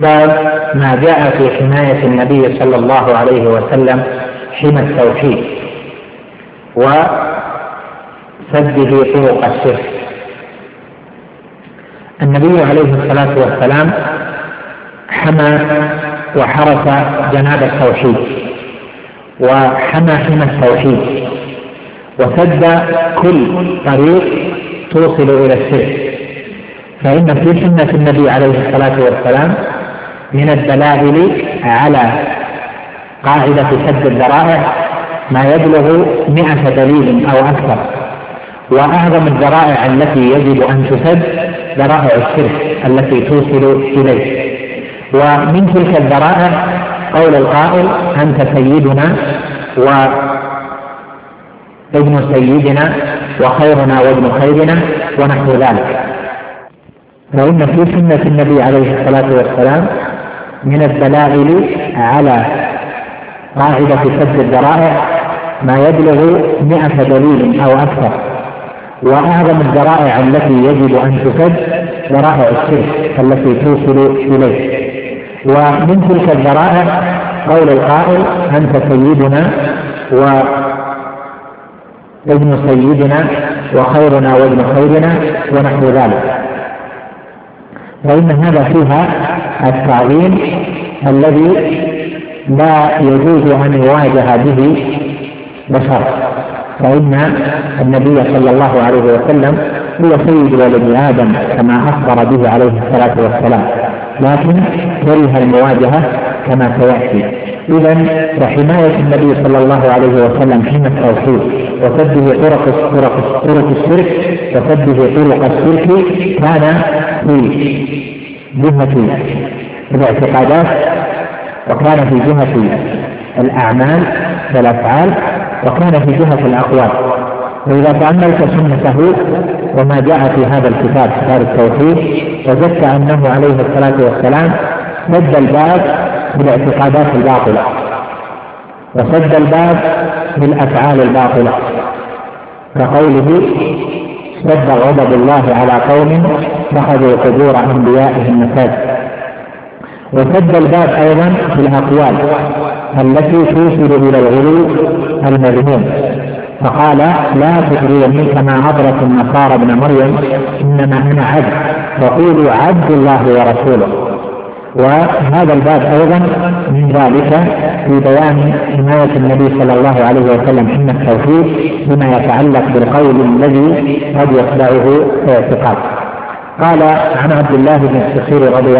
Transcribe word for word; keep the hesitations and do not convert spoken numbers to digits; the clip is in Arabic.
باب ما جاء في حماية النبي صلى الله عليه وسلم حمى التوحيد وسده طرق الشرك. النبي عليه الصلاة والسلام حمى وحرس جناب التوحيد وحمى حمى التوحيد وسد كل طريق توصل إلى الشرك، فإن في سنة النبي عليه الصلاة والسلام من الدلائل على قاعدة سد الذرائع ما يبلغ مئة دليل أو أكثر، وأعظم الذرائع التي يجب أن تسد ذرائع الشرك التي توصل إليه. ومن تلك الذرائع قول القائل أنت سيدنا وابن سيدنا وخيرنا وابن خيرنا ونحو ذلك. فإن في سنة النبي عليه الصلاة والسلام من الدلائل على قاعدة سد الذرائع ما يبلغ مئة دليل أو أكثر، وأعظم الذرائع التي يجب أن تسد ذرائع الشرك التي توصل إليه. ومن تلك الذرائع قول القائل أنت سيدنا وابن سيدنا وخيرنا وابن خيرنا ونحو ذلك، فإن هذا فيها التعظيم الذي لا يجوز أن يواجه به بشر، فإن النبي صلى الله عليه وسلم هو سيد ولد آدم كما أخبر به عليه الصلاة والسلام، لكن كره المواجهة كما سيأتي. إذن فحماية النبي صلى الله عليه وسلم حمى التوحيد وسده طرق طرق طرق الشرك وسده طرق الشرك كان في جهة الاعتقادات وكان في جهة الأعمال والأفعال وكان في جهة الأقوال. وإذا تأملت سنته وما جاء في هذا الكتاب كتاب التوحيد وجدت أنه عليه الصلاة والسلام سد الباب بالاعتقادات الباطلة وسد الباب بالأفعال الباطلة، كقوله سد غضب الله على قوم اتخذوا قبور أنبيائهم مساجد، وسد الباب أيضا بالأقوال التي توصل إلى الغلو المذموم، فقال لا تطروني كما عبرت النصارى ابن مريم إنما أنا عبد فقولوا عبد الله ورسوله. وهذا الباب أيضا من ذلك في بيان حماية النبي صلى الله عليه وسلم حمى التوحيد بما يتعلق بالقول الذي قد يتبعه اعتقاد. قال عن عبد الله بن الصخير رضي